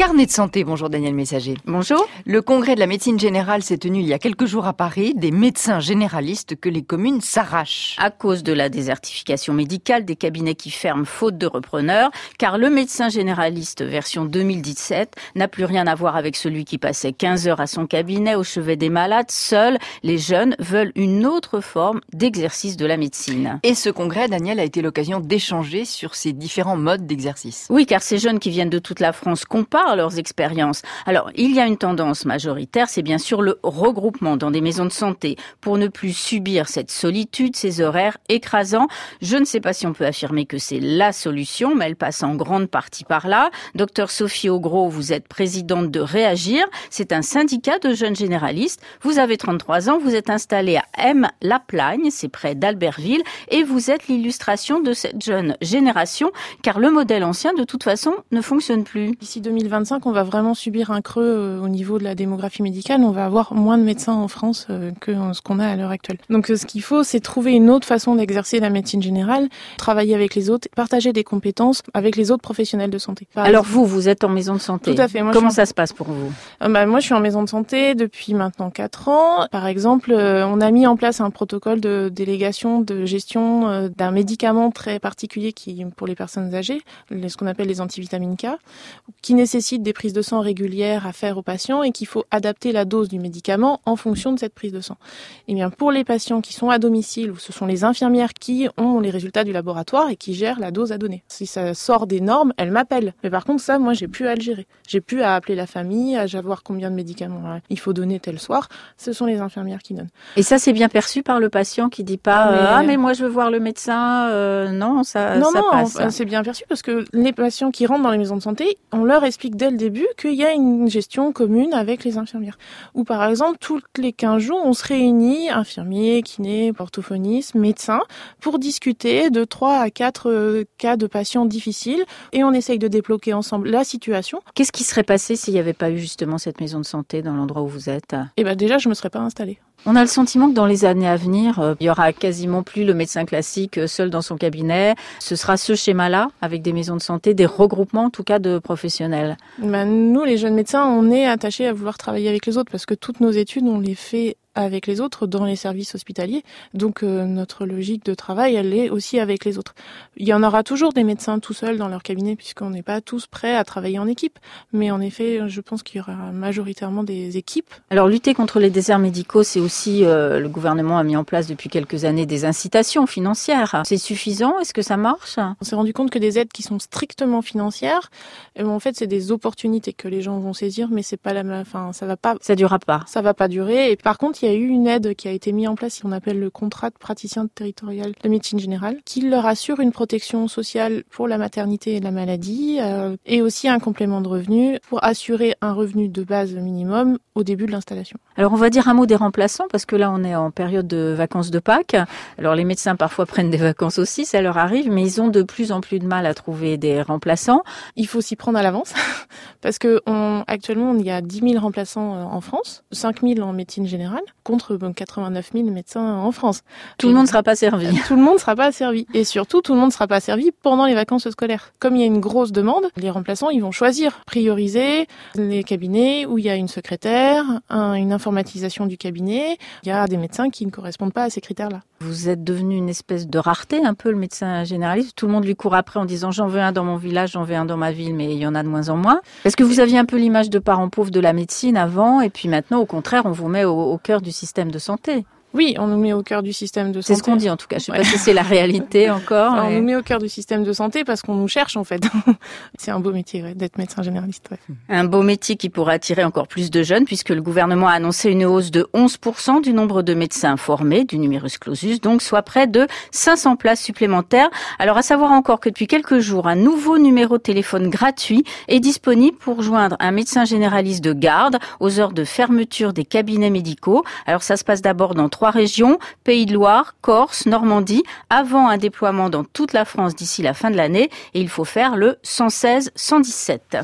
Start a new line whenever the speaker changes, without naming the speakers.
Carnet de santé, bonjour Daniel Messager.
Bonjour.
Le congrès de la médecine générale s'est tenu il y a quelques jours à Paris, des médecins généralistes que les communes s'arrachent.
À cause de la désertification médicale, des cabinets qui ferment faute de repreneurs, car le médecin généraliste version 2017 n'a plus rien à voir avec celui qui passait 15 heures à son cabinet au chevet des malades. Seuls les jeunes veulent une autre forme d'exercice de la médecine.
Et ce congrès, Daniel, a été l'occasion d'échanger sur ces différents modes d'exercice.
Oui, car ces jeunes qui viennent de toute la France comparent leurs expériences. Alors, il y a une tendance majoritaire, c'est bien sûr le regroupement dans des maisons de santé pour ne plus subir cette solitude, ces horaires écrasants. Je ne sais pas si on peut affirmer que c'est la solution, mais elle passe en grande partie par là. Docteur Sophie Augros, vous êtes présidente de Réagir. C'est un syndicat de jeunes généralistes. Vous avez 33 ans, vous êtes installée à M-la-Plagne, c'est près d'Albertville, et vous êtes l'illustration de cette jeune génération, car le modèle ancien, de toute façon, ne fonctionne plus.
D'ici 2025, on va vraiment subir un creux au niveau de la démographie médicale. On va avoir moins de médecins en France que ce qu'on a à l'heure actuelle. Donc ce qu'il faut, c'est trouver une autre façon d'exercer la médecine générale, travailler avec les autres, partager des compétences avec les autres professionnels de santé.
Alors vous êtes en maison de santé.
Tout à fait.
Comment ça se passe pour vous ?
Moi, je suis en maison de santé depuis maintenant 4 ans. Par exemple, on a mis en place un protocole de délégation de gestion d'un médicament très particulier qui, pour les personnes âgées, ce qu'on appelle les antivitamines K, qui nécessite des prises de sang régulières à faire aux patients et qu'il faut adapter la dose du médicament en fonction de cette prise de sang. Et bien, pour les patients qui sont à domicile, où ce sont les infirmières qui ont les résultats du laboratoire et qui gèrent la dose à donner. Si ça sort des normes, elles m'appellent. Mais par contre, ça, moi, j'ai plus à le gérer. J'ai plus à appeler la famille, à savoir combien de médicaments il faut donner tel soir. Ce sont les infirmières qui donnent.
Et ça, c'est bien perçu par le patient qui dit pas mais moi, je veux voir le médecin. Non, ça passe.
Non, c'est bien perçu parce que les patients qui rentrent dans les maisons de santé, on leur explique dès le début qu'il y a une gestion commune avec les infirmières. Ou par exemple, tous les 15 jours, on se réunit, infirmiers, kinés, orthophonistes, médecins, pour discuter de 3 à 4 cas de patients difficiles et on essaye de débloquer ensemble la situation.
Qu'est-ce qui serait passé s'il n'y avait pas eu justement cette maison de santé dans l'endroit où vous êtes ?
Déjà, je me serais pas installée.
On a le sentiment que dans les années à venir, il y aura quasiment plus le médecin classique seul dans son cabinet. Ce sera ce schéma-là, avec des maisons de santé, des regroupements en tout cas de professionnels.
Nous, les jeunes médecins, on est attachés à vouloir travailler avec les autres parce que toutes nos études, on les fait avec les autres dans les services hospitaliers. Donc notre logique de travail, elle est aussi avec les autres. Il y en aura toujours des médecins tout seuls dans leur cabinet puisqu'on n'est pas tous prêts à travailler en équipe. Mais en effet, je pense qu'il y aura majoritairement des équipes.
Alors lutter contre les déserts médicaux, c'est aussi, le gouvernement a mis en place depuis quelques années des incitations financières. C'est suffisant ? Est-ce que ça marche ?
On s'est rendu compte que des aides qui sont strictement financières, en fait, c'est des opportunités que les gens vont saisir, mais c'est pas ça va pas.
Ça durera pas.
Ça va pas durer. Et par contre, il y a eu une aide qui a été mise en place, qu'on appelle le contrat de praticien territorial de médecine générale, qui leur assure une protection sociale pour la maternité et la maladie, et aussi un complément de revenu pour assurer un revenu de base minimum au début de l'installation.
Alors on va dire un mot des remplaçants, parce que là on est en période de vacances de Pâques. Alors les médecins parfois prennent des vacances aussi, ça leur arrive, mais ils ont de plus en plus de mal à trouver des remplaçants.
Il faut s'y prendre à l'avance, parce que actuellement il y a 10 000 remplaçants en France, 5 000 en médecine générale, contre 89 000 médecins en France.
Tout le monde ne sera pas servi.
Tout le monde ne sera pas servi. Et surtout, tout le monde ne sera pas servi pendant les vacances scolaires. Comme il y a une grosse demande, les remplaçants, ils vont choisir, prioriser les cabinets où il y a une secrétaire, une informatisation du cabinet. Il y a des médecins qui ne correspondent pas à ces critères-là.
Vous êtes devenu une espèce de rareté, un peu, le médecin généraliste. Tout le monde lui court après en disant « j'en veux un dans mon village, j'en veux un dans ma ville », mais il y en a de moins en moins. Est-ce que vous aviez un peu l'image de parent pauvre de la médecine avant, et puis maintenant, au contraire, on vous met au cœur du système de santé ?
Oui, on nous met au cœur du système de santé.
C'est ce qu'on dit en tout cas. Je sais pas si c'est la réalité encore.
On nous met au cœur du système de santé parce qu'on nous cherche en fait. C'est un beau métier d'être médecin généraliste. Ouais.
Un beau métier qui pourra attirer encore plus de jeunes puisque le gouvernement a annoncé une hausse de 11% du nombre de médecins formés, du numerus clausus, donc soit près de 500 places supplémentaires. Alors à savoir encore que depuis quelques jours, un nouveau numéro de téléphone gratuit est disponible pour joindre un médecin généraliste de garde aux heures de fermeture des cabinets médicaux. Alors ça se passe d'abord dans 3 régions, Pays de Loire, Corse, Normandie, avant un déploiement dans toute la France d'ici la fin de l'année. Et il faut faire le 116 117.